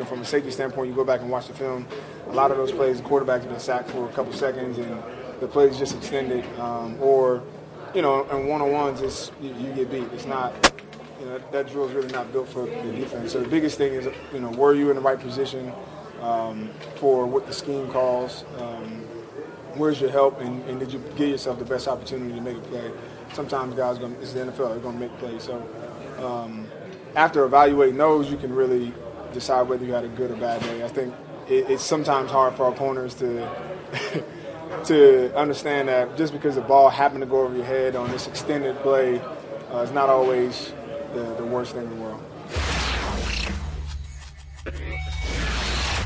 from a safety standpoint, you go back and watch the film. A lot of those plays, the quarterback's been sacked for a couple seconds, and the play's just extended. Or, in one-on-ones, you get beat. It's not, that drill is really not built for the defense. So the biggest thing is, were you in the right position for what the scheme calls? Where's your help, and did you give yourself the best opportunity to make a play? Sometimes guys, it's the NFL, they're going to make plays. So after evaluating those, you can really decide whether you had a good or bad day. I think it's sometimes hard for our opponents to to understand that just because the ball happened to go over your head on this extended play is not always the worst thing in the world.